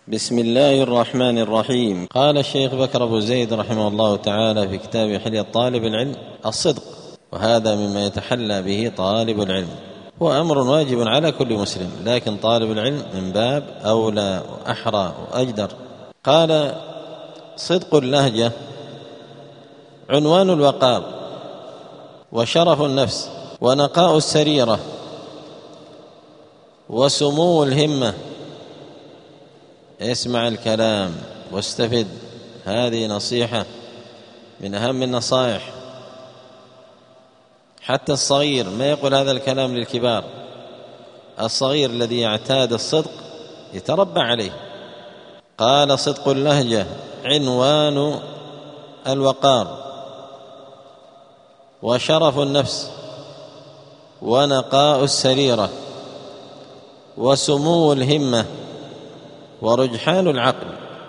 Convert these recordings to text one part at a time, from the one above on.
بسم الله الرحمن الرحيم. قال الشيخ بكر أبو زيد رحمه الله تعالى في كتاب حلية طالب العلم: الصدق، وهذا مما يتحلى به طالب العلم، هو أمر واجب على كل مسلم، لكن طالب العلم من باب أولى وأحرى وأجدر. قال: صدق اللهجة عنوان الوقار وشرف النفس ونقاء السريرة وسمو الهمة. اسمع الكلام واستفد، هذه نصيحة من أهم النصائح. حتى الصغير ما يقول هذا الكلام للكبار، الصغير الذي يعتاد الصدق يتربى عليه. قال: صدق اللهجة عنوان الوقار وشرف النفس ونقاء السريرة وسمو الهمة ورجحان العقل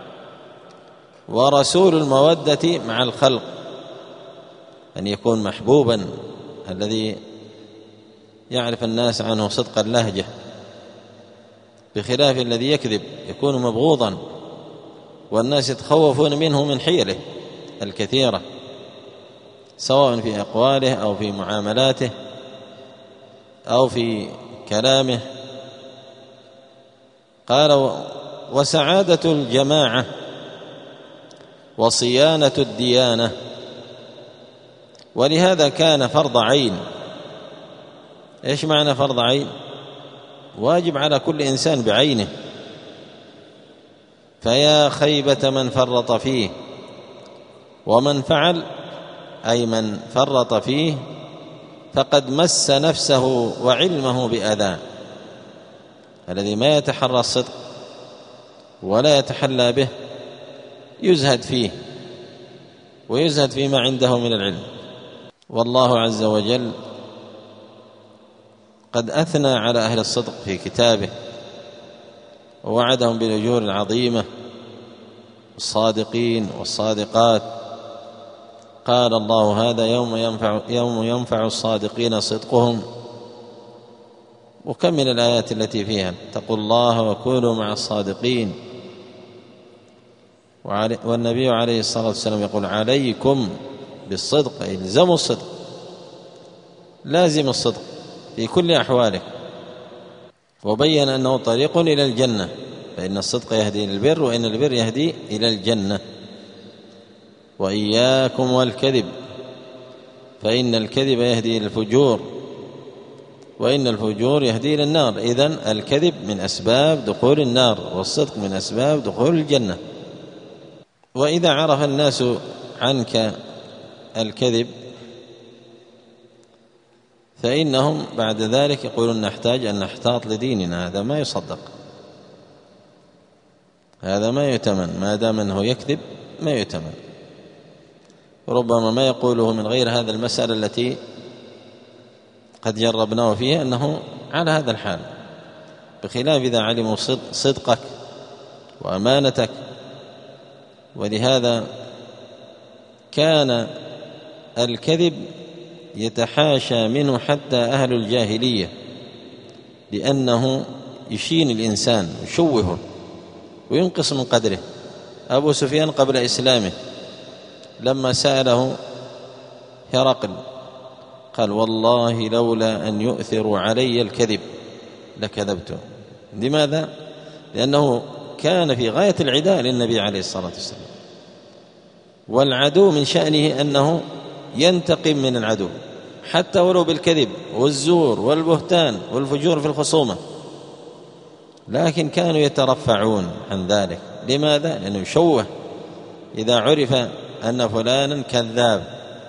ورسول المودة مع الخلق، أن يكون محبوبا، الذي يعرف الناس عنه صدق اللهجة، بخلاف الذي يكذب يكون مبغوضا والناس يتخوفون منه من حيله الكثيرة، سواء في أقواله أو في معاملاته أو في كلامه. قال: وسعادة الجماعة وصيانة الديانة. ولهذا كان فرض عين. إيش معنى فرض عين؟ واجب على كل إنسان بعينه. فيا خيبة من فرط فيه، ومن فعل أي من فرط فيه فقد مس نفسه وعلمه بأذى. الذي ما يتحرى الصدق ولا يتحلى به يزهد فيه ويزهد فيما عنده من العلم. والله عز وجل قد أثنى على أهل الصدق في كتابه ووعدهم بالأجور العظيمة، الصادقين والصادقات. قال الله: هذا يوم ينفع الصادقين صدقهم. وكم من الآيات التي فيها: اتقوا الله وكونوا مع الصادقين. والنبي عليه الصلاة والسلام يقول: عليكم بالصدق، أي الزموا الصدق، لازم الصدق في كل أحوالك. وبين أنه طريق إلى الجنة، فإن الصدق يهدي إلى البر، وإن البر يهدي إلى الجنة. وإياكم والكذب، فإن الكذب يهدي إلى الفجور، وإن الفجور يهدي إلى النار. إذن الكذب من أسباب دخول النار، والصدق من أسباب دخول الجنة. وإذا عرف الناس عنك الكذب فإنهم بعد ذلك يقولون: نحتاج أن نحتاط لديننا، هذا ما يصدق، هذا ما يؤتمن، ما دام أنه يكذب ما يؤتمن. ربما ما يقوله من غير هذا المسألة التي قد جربناه فيها أنه على هذا الحال، بخلاف إذا علموا صدقك وأمانتك. ولهذا كان الكذب يتحاشى منه حتى أهل الجاهلية، لأنه يشين الإنسان ويشوهه وينقص من قدره. أبو سفيان قبل إسلامه لما سأله هرقل قال: والله لولا أن يؤثروا علي الكذب لكذبته. لماذا؟ لأنه كان في غاية العداء للنبي عليه الصلاة والسلام، والعدو من شأنه أنه ينتقم من العدو حتى ولو بالكذب والزور والبهتان والفجور في الخصومة، لكن كانوا يترفعون عن ذلك. لماذا؟ لأنه يشوه. إذا عرف أن فلانا كذاب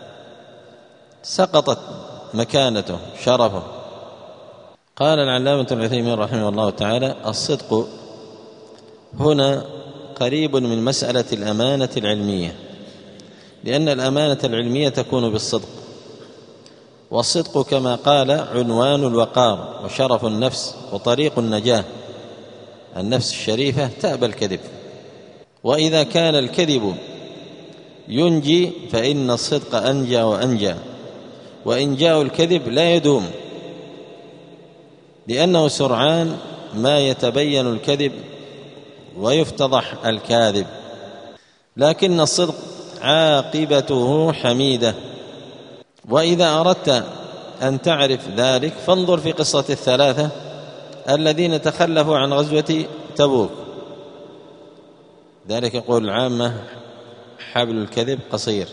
سقطت مكانته شرفه. قال العلامة ابن عثيمين رحمه الله تعالى: الصدق هنا قريب من مسألة الأمانة العلمية، لأن الأمانة العلمية تكون بالصدق، والصدق كما قال عنوان الوقار وشرف النفس وطريق النجاة. النفس الشريفة تأبى الكذب، وإذا كان الكذب ينجي فإن الصدق أنجى وأنجى، وإنجاء الكذب لا يدوم، لأنه سرعان ما يتبين الكذب ويفتضح الكاذب. لكن الصدق عاقبته حميدة. وإذا أردت أن تعرف ذلك فانظر في قصة الثلاثة الذين تخلفوا عن غزوة تبوك. ذلك يقول العامة حبل الكذب قصير،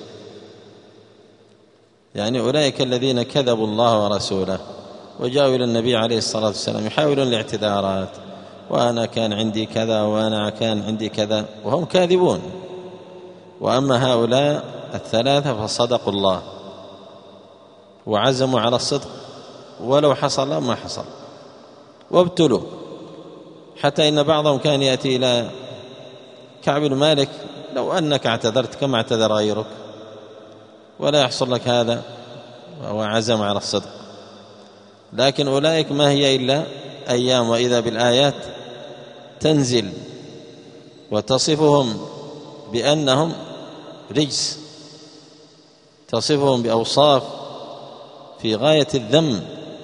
يعني أولئك الذين كذبوا الله ورسوله وجاءوا إلى النبي عليه الصلاة والسلام يحاولون الاعتذارات، وأنا كان عندي كذا وأنا كان عندي كذا، وهم كاذبون. وأما هؤلاء الثلاثة فصدقوا الله وعزموا على الصدق ولو حصل ما حصل، وابتلوا، حتى إن بعضهم كان يأتي إلى كعب بن مالك: لو أنك اعتذرت كما اعتذر غيرك ولا يحصل لك هذا، وهو عزم على الصدق. لكن أولئك ما هي إلا أيام، وإذا بالآيات تنزل وتصفهم بأنهم رجس، تصفهم بأوصاف في غاية الذم.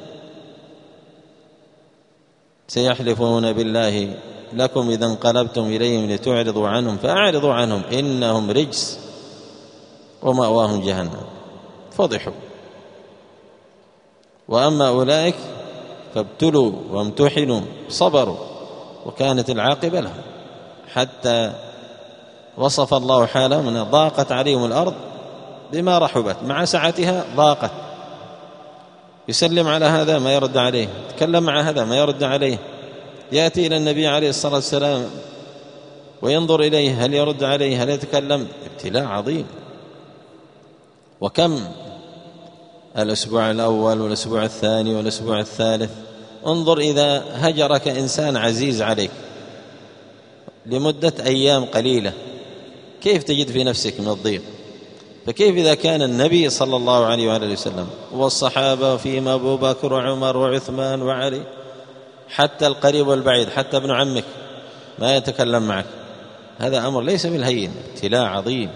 سيحلفون بالله لكم إذا انقلبتم إليهم لتعرضوا عنهم فأعرضوا عنهم إنهم رجس ومأواهم جهنم، فضحوا. وأما أولئك فابتلوا وامتحنوا صبروا وكانت العاقبة لهم، حتى وصف الله حالهم أن ضاقت عليهم الأرض بما رحبت، مع سعتها ضاقت. يسلم على هذا ما يرد عليه، يتكلم مع هذا ما يرد عليه، يأتي إلى النبي عليه الصلاة والسلام وينظر إليه هل يرد عليه هل يتكلم. ابتلاء عظيم. وكم الأسبوع الأول والأسبوع الثاني والأسبوع الثالث، انظر إذا هجرك إنسان عزيز عليك لمدة أيام قليلة كيف تجد في نفسك من الضيق؟ فكيف إذا كان النبي صلى الله عليه وآله وسلم والصحابة وفيهم أبو بكر وعمر وعثمان وعلي، حتى القريب والبعيد، حتى ابن عمك ما يتكلم معك، هذا أمر ليس بالهين، ابتلاء عظيم.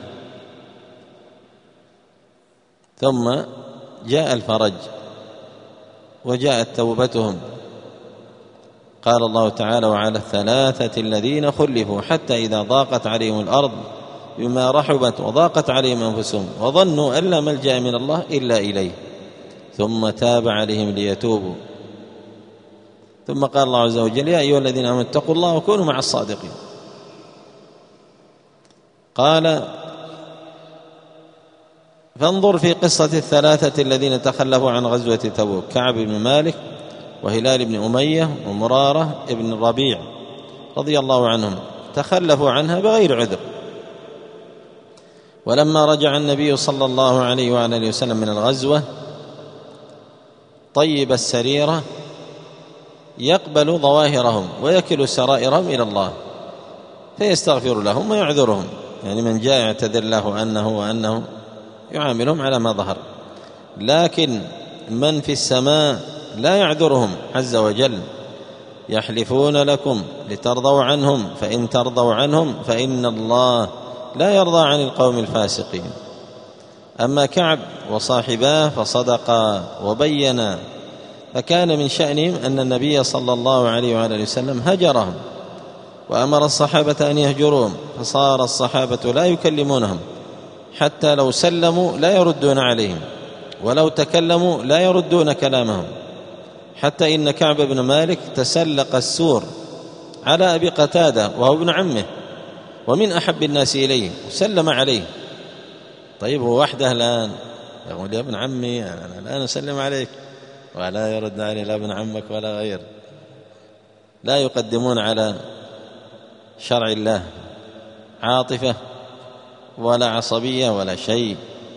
ثم جاء الفرج وجاءت توبتهم. قال الله تعالى: وعلى الثلاثة الذين خلفوا حتى إذا ضاقت عليهم الأرض بما رحبت وضاقت عليهم أنفسهم وظنوا أن لا ملجأ من الله إلا إليه ثم تاب عليهم ليتوبوا. ثم قال الله عز وجل: يا أيها الذين آمنوا اتقوا الله وكونوا مع الصادقين. قال: فانظر في قصة الثلاثة الذين تخلفوا عن غزوة تبوك: كعب بن مالك وهلال بن أمية ومرارة بن الربيع رضي الله عنهم، تخلفوا عنها بغير عذر. ولما رجع النبي صلى الله عليه وآله وسلم من الغزوة طيب السريرة يقبل ظواهرهم ويكل سرائرهم إلى الله فيستغفر لهم ويعذرهم، يعني من جاء يعتذر له أنه يعاملهم على ما ظهر. لكن من في السماء لا يعذرهم عز وجل: يحلفون لكم لترضوا عنهم فإن ترضوا عنهم فإن الله لا يرضى عن القوم الفاسقين. أما كعب وصاحباه فصدقا وبينا، فكان من شأنهم أن النبي صلى الله عليه وآله وسلم هجرهم وأمر الصحابة أن يهجروهم، فصار الصحابة لا يكلمونهم، حتى لو سلموا لا يردون عليهم، ولو تكلموا لا يردون كلامهم، حتى إن كعب بن مالك تسلق السور على أبي قتادة وهو ابن عمه ومن أحب الناس إليه وسلم عليه. طيب هو وحده الآن يقول: يا ابن عمي أنا الآن أسلم عليك، ولا يرد عليه لا ابن عمك ولا غير. لا يقدمون على شرع الله عاطفة ولا عصبية ولا شيء.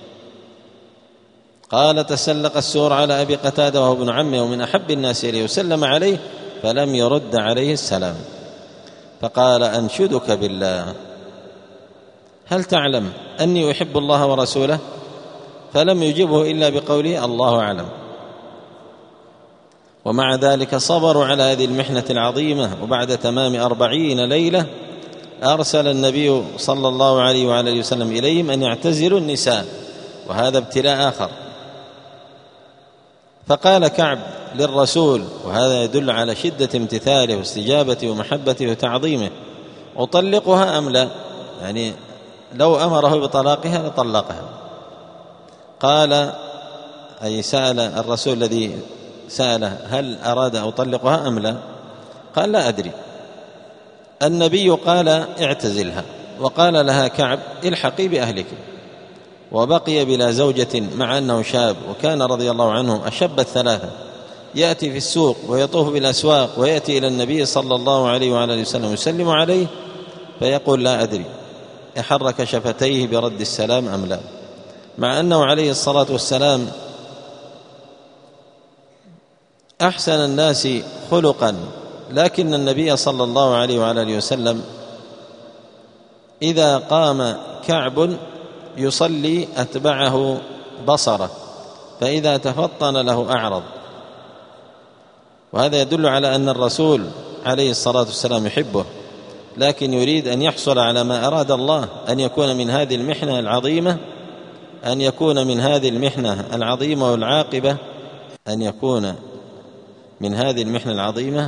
قال: تسلق السور على أبي قتادة وهو ابن عمه ومن أحب الناس إليه وسلم عليه فلم يرد عليه السلام. فقال: أنشدك بالله هل تعلم أني أحب الله ورسوله؟ فلم يجبه إلا بقوله: الله أعلم. ومع ذلك صبروا على هذه المحنة العظيمة. وبعد تمام 40 ليلة أرسل النبي صلى الله عليه وآله وسلم إليهم أن يعتزلوا النساء، وهذا ابتلاء آخر. فقال كعب للرسول، وهذا يدل على شدة امتثاله واستجابته ومحبته وتعظيمه: أطلقها أم لا؟ يعني لو أمره بطلاقها لطلقها. قال أي سأل الرسول الذي سأله هل أراد أطلقها أم لا؟ قال لا أدري. النبي قال اعتزلها، وقال لها كعب الحقي بأهلك، وبقي بلا زوجة مع أنه شاب، وكان رضي الله عنه أشب الثلاثة، يأتي في السوق ويطوف بالأسواق ويأتي إلى النبي صلى الله عليه وعلى آله وسلم يسلم عليه فيقول لا أدري يحرك شفتيه برد السلام أم لا، مع أنه عليه الصلاة والسلام أحسن الناس خلقا، لكن النبي صلى الله عليه وعلى آله وسلم إذا قام كعب يصلي أتبعه بصره، فإذا تفطن له أعرض. وهذا يدل على أن الرسول عليه الصلاة والسلام يحبه، لكن يريد أن يحصل على ما أراد الله، أن يكون من هذه المحنة العظيمة، أن يكون من هذه المحنة العظيمة والعاقبة، أن يكون من هذه المحنة العظيمة.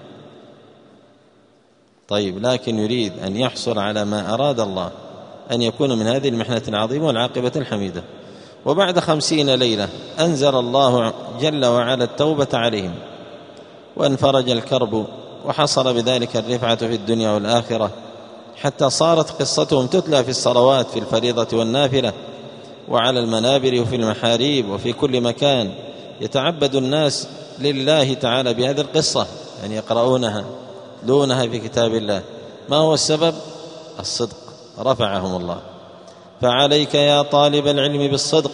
طيب، لكن يريد أن يحصل على ما أراد الله، أن يكون من هذه المحنة العظيمة والعاقبة الحميدة. وبعد 50 ليلة أنزل الله جل وعلا التوبة عليهم، وانفرج الكرب، وحصل بذلك الرفعة في الدنيا والآخرة، حتى صارت قصتهم تتلى في الصلوات في الفريضة والنافلة، وعلى المنابر وفي المحاريب وفي كل مكان. يتعبد الناس لله تعالى بهذه القصة، يعني يقرؤونها يتلونها في كتاب الله. ما هو السبب؟ الصدق، رفعهم الله. فعليك يا طالب العلم بالصدق،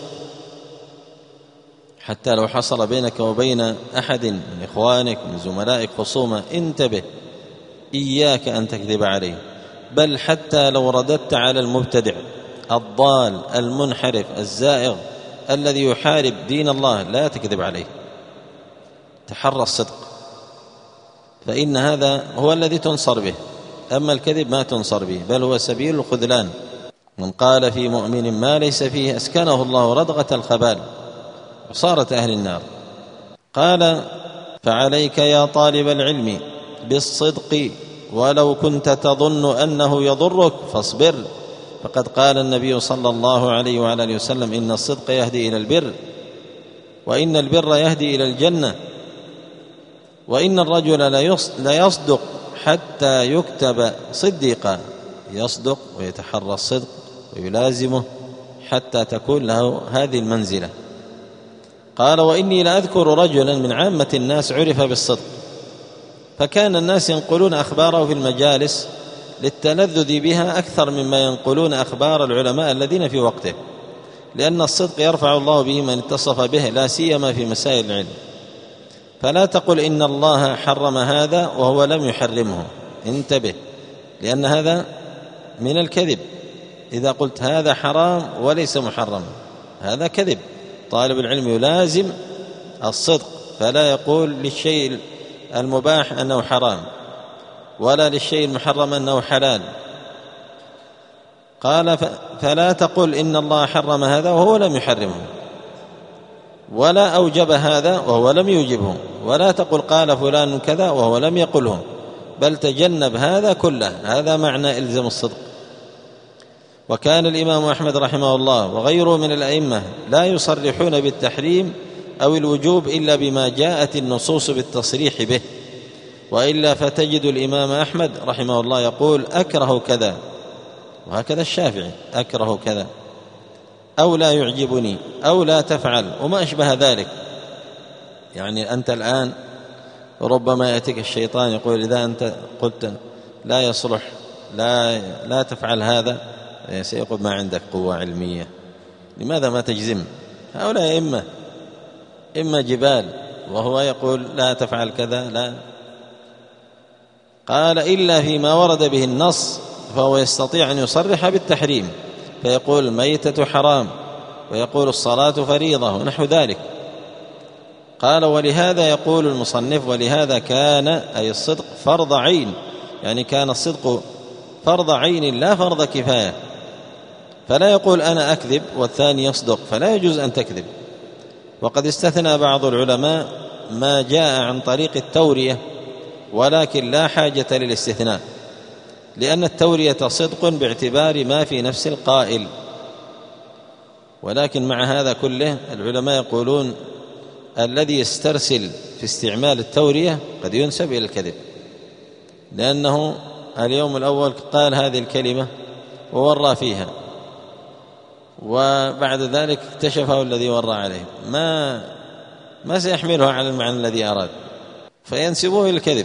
حتى لو حصل بينك وبين أحد من إخوانك من زملائك خصومة، انتبه، إياك أن تكذب عليه، بل حتى لو رددت على المبتدع الضال المنحرف الزائغ الذي يحارب دين الله، لا تكذب عليه، تحرى الصدق، فإن هذا هو الذي تنصر به، أما الكذب ما تنصر به، بل هو سبيل الخذلان. من قال في مؤمن ما ليس فيه أسكنه الله ردغة الخبال، وصارت أهل النار. قال فعليك يا طالب العلم بالصدق ولو كنت تظن أنه يضرك فاصبر، فقد قال النبي صلى الله عليه وعلى آله وسلم إن الصدق يهدي إلى البر، وإن البر يهدي إلى الجنة، وإن الرجل لا يصدق حتى يكتب صديقا، يصدق ويتحرى الصدق ويلازمه حتى تكون له هذه المنزلة. قال وإني لأذكر رجلا من عامة الناس عرف بالصدق، فكان الناس ينقلون أخباره في المجالس للتلذذ بها أكثر مما ينقلون أخبار العلماء الذين في وقته، لأن الصدق يرفع الله به من اتصف به، لا سيما في مسائل العلم. فلا تقل إن الله حرم هذا وهو لم يحرمه، انتبه، لأن هذا من الكذب. إذا قلت هذا حرام وليس محرم، هذا كذب. طالب العلم يلازم الصدق، فلا يقول للشيء المباح أنه حرام، ولا للشيء المحرم أنه حلال. قال فلا تقل إن الله حرم هذا وهو لم يحرمه، ولا أوجب هذا وهو لم يوجبه، ولا تقل قال فلان كذا وهو لم يقله، بل تجنب هذا كله. هذا معنى إلزم الصدق. وكان الإمام أحمد رحمه الله وغيره من الأئمة لا يصرحون بالتحريم أو الوجوب إلا بما جاءت النصوص بالتصريح به، وإلا فتجد الإمام أحمد رحمه الله يقول أكره كذا، وهكذا الشافعي أكره كذا، أو لا يعجبني، أو لا تفعل، وما أشبه ذلك. يعني أنت الآن ربما يأتيك الشيطان يقول إذا أنت قلت لا يصلح لا تفعل هذا، سيقول ما عندك قوة علمية، لماذا ما تجزم؟ هؤلاء إما جبال، وهو يقول لا تفعل كذا لا. قال إلا فيما ورد به النص فهو يستطيع أن يصرح بالتحريم، فيقول الميتة حرام، ويقول الصلاة فريضة، ونحو ذلك. قال ولهذا يقول المصنف ولهذا كان أي الصدق فرض عين، يعني كان الصدق فرض عين لا فرض كفاية، فلا يقول أنا أكذب والثاني يصدق، فلا يجوز أن تكذب. وقد استثنى بعض العلماء ما جاء عن طريق التورية، ولكن لا حاجة للاستثناء، لأن التورية صدق باعتبار ما في نفس القائل. ولكن مع هذا كله العلماء يقولون الذي يسترسل في استعمال التورية قد ينسب إلى الكذب، لأنه اليوم الأول قال هذه الكلمة وورى فيها، وبعد ذلك اكتشفه الذي ورى عليه ما سيحمله على المعنى الذي أراد، فينسبوه إلى الكذب.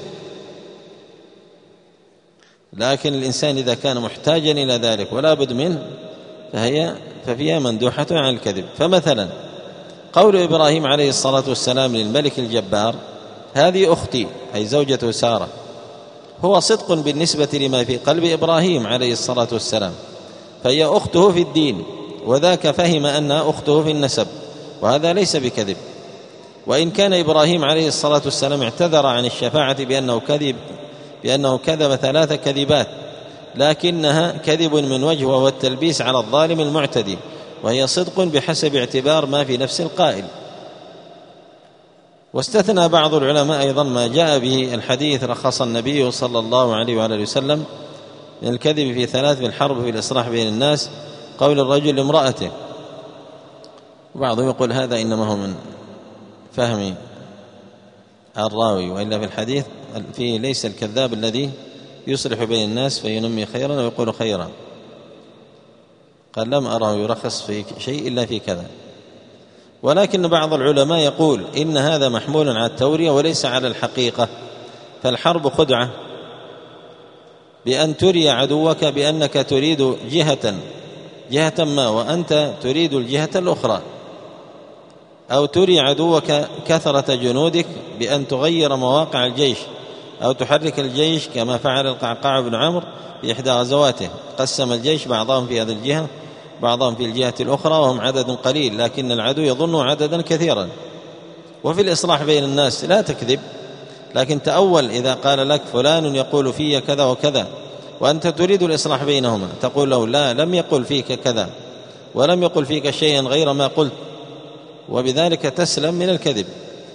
لكن الإنسان إذا كان محتاجا إلى ذلك ولا بد منه ففيها مندوحة عن الكذب. فمثلا قول إبراهيم عليه الصلاة والسلام للملك الجبار هذه أختي، أي زوجته سارة، هو صدق بالنسبة لما في قلب إبراهيم عليه الصلاة والسلام، فهي أخته في الدين، وذاك فهم أنها أخته في النسب، وهذا ليس بكذب. وإن كان إبراهيم عليه الصلاة والسلام اعتذر عن الشفاعة بأنه كذب 3 كذبات، لكنها كذب من وجه، وهو التلبيس على الظالم المعتدي، وهي صدق بحسب اعتبار ما في نفس القائل. واستثنى بعض العلماء أيضا ما جاء به الحديث رخص النبي صلى الله عليه وآله وسلم من الكذب في 3 في الحرب في الإصلاح بين الناس، قول الرجل لامرأته. وبعضهم يقول هذا إنما هو من فهم الراوي، وإلا في الحديث فيه ليس الكذاب الذي يصلح بين الناس فينمي خيرا ويقول خيرا، قال لم أره يرخص في شيء إلا في كذا. ولكن بعض العلماء يقول إن هذا محمول على التورية وليس على الحقيقة، فالحرب خدعة، بأن تري عدوك بأنك تريد جهة ما وأنت تريد الجهة الأخرى، أو تري عدوك كثرة جنودك بأن تغير مواقع الجيش أو تحرك الجيش، كما فعل القعقاع بن عمرو في إحدى غزواته، قسم الجيش بعضهم في هذه الجهة بعضهم في الجهة الأخرى وهم عدد قليل، لكن العدو يظن عددا كثيرا. وفي الإصلاح بين الناس لا تكذب، لكن تأول إذا قال لك فلان يقول في كذا وكذا وأنت تريد الإصلاح بينهما، تقول له لا، لم يقل فيك كذا ولم يقل فيك شيئا غير ما قلت، وبذلك تسلم من الكذب.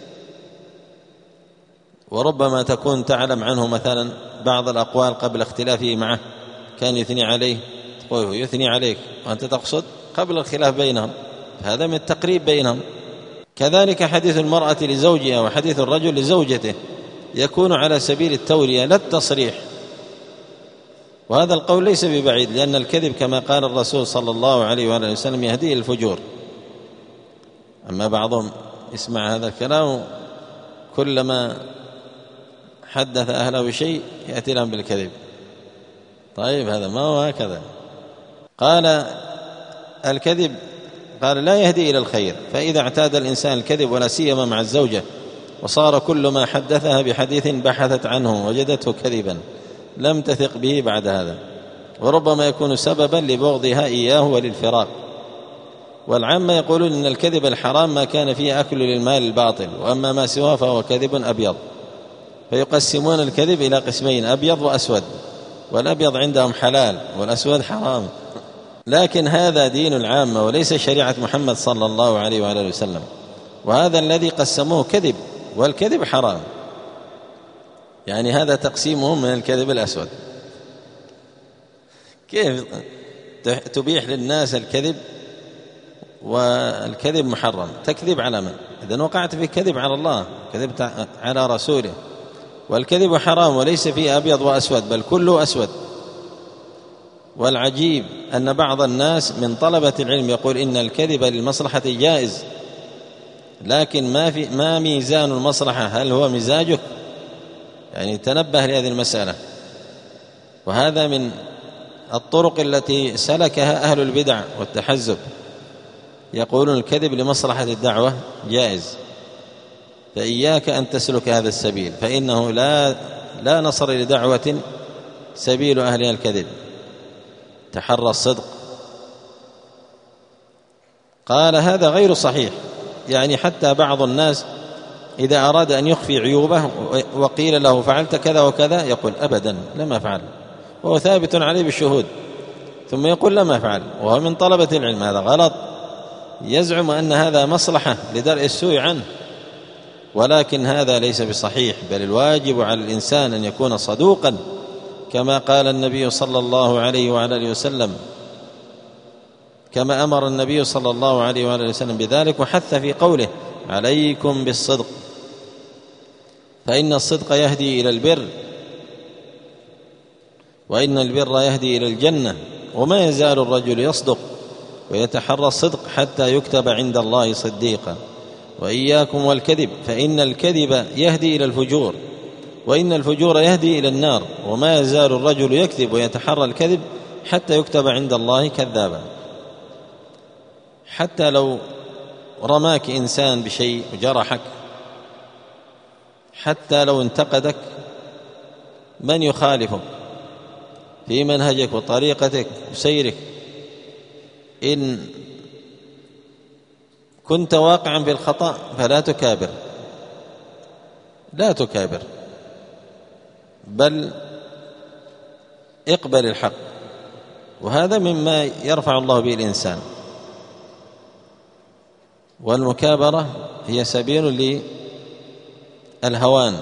وربما تكون تعلم عنه مثلا بعض الأقوال قبل اختلافه معه، كان يثني عليه، تقول يثني عليك وأنت تقصد قبل الخلاف بينهم، هذا من التقريب بينهم. كذلك حديث المرأة لزوجها وحديث الرجل لزوجته يكون على سبيل التورية لا التصريح، وهذا القول ليس ببعيد، لأن الكذب كما قال الرسول صلى الله عليه وآله وسلم يهدي إلى الفجور. أما بعضهم يسمع هذا الكلام كلما حدث أهله بشيء يأتي لهم بالكذب. طيب هذا ما هو هكذا. قال الكذب قال لا يهدي إلى الخير، فإذا اعتاد الإنسان الكذب ولا سيما مع الزوجة وصار كل ما حدثها بحديث بحثت عنه وجدته كذبا لم تثق به بعد هذا، وربما يكون سببا لبغضها إياه وللفراق. والعامة يقولون إن الكذب الحرام ما كان فيه أكل للمال الباطل، وأما ما سواه فهو كذب أبيض، فيقسمون الكذب إلى قسمين أبيض وأسود، والأبيض عندهم حلال والأسود حرام. لكن هذا دين العامة وليس شريعة محمد صلى الله عليه وآله وسلم، وهذا الذي قسموه كذب، والكذب حرام، يعني هذا تقسيمهم من الكذب الأسود. كيف تبيح للناس الكذب والكذب محرم؟ تكذب على من؟ إذن وقعت في كذب على الله، كذبت على رسوله. والكذب حرام وليس فيه أبيض وأسود، بل كله أسود. والعجيب أن بعض الناس من طلبة العلم يقول إن الكذب للمصلحة جائز، لكن ما ميزان المصلحة؟ هل هو مزاجك؟ يعني تنبه لهذه المسألة. وهذا من الطرق التي سلكها أهل البدع والتحزب، يقولون الكذب لمصلحة الدعوة جائز، فإياك أن تسلك هذا السبيل، فإنه لا نصر لدعوة سبيل أهلها الكذب، تحرى الصدق. قال هذا غير صحيح، يعني حتى بعض الناس إذا أراد أن يخفي عيوبه وقيل له فعلت كذا وكذا يقول أبدا لم أفعل، وهو ثابت عليه بالشهود، ثم يقول لم أفعل وهو من طلبة العلم. هذا غلط، يزعم أن هذا مصلحة لدرء السوء عنه، ولكن هذا ليس بصحيح، بل الواجب على الإنسان أن يكون صدوقا كما قال النبي صلى الله عليه وعلى آله وسلم، كما أمر النبي صلى الله عليه وعلى آله وسلم بذلك، وحث في قوله: عليكم بالصدق فإن الصدق يهدي إلى البر، وإن البر يهدي إلى الجنة، وما يزال الرجل يصدق ويتحرى الصدق حتى يكتب عند الله صديقا. وإياكم والكذب فإن الكذب يهدي إلى الفجور، وإن الفجور يهدي إلى النار، وما يزال الرجل يكذب ويتحرى الكذب حتى يكتب عند الله كذابا. حتى لو رماك إنسان بشيء وجرحك، حتى لو انتقدك من يخالفك في منهجك وطريقتك وسيرك، إن كنت واقعا في الخطأ فلا تكابر، لا تكابر، بل اقبل الحق، وهذا مما يرفع الله به الإنسان. والمكابرة هي سبيل للهوان.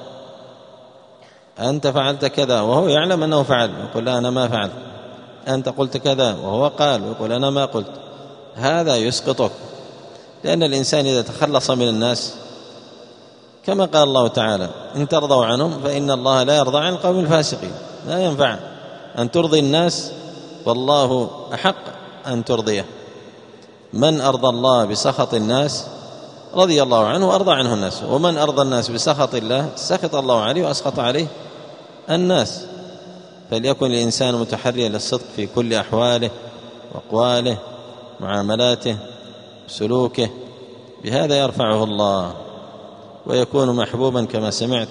أنت فعلت كذا وهو يعلم أنه فعل، يقول: لا، أنا ما فعلت. أنت قلت كذا وهو قال، ويقول: أنا ما قلت. هذا يسقطك، لأن الإنسان إذا تخلص من الناس، كما قال الله تعالى: إن ترضوا عنهم فإن الله لا يرضى عن القوم الفاسقين. لا ينفع أن ترضي الناس، والله أحق أن ترضيه. من أرضى الله بسخط الناس رضي الله عنه وأرضى عنه الناس، ومن أرضى الناس بسخط الله سخط الله عليه وأسخط عليه الناس. فليكن الإنسان متحريا للصدق في كل أحواله وأقواله، معاملاته، سلوكه، بهذا يرفعه الله ويكون محبوبا كما سمعت،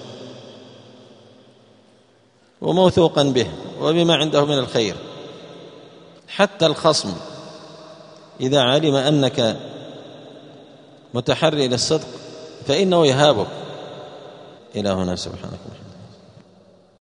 وموثوقا به وبما عنده من الخير. حتى الخصم إذا علم أنك متحري للصدق فإنه يهابك. إلى هنا، سبحانك.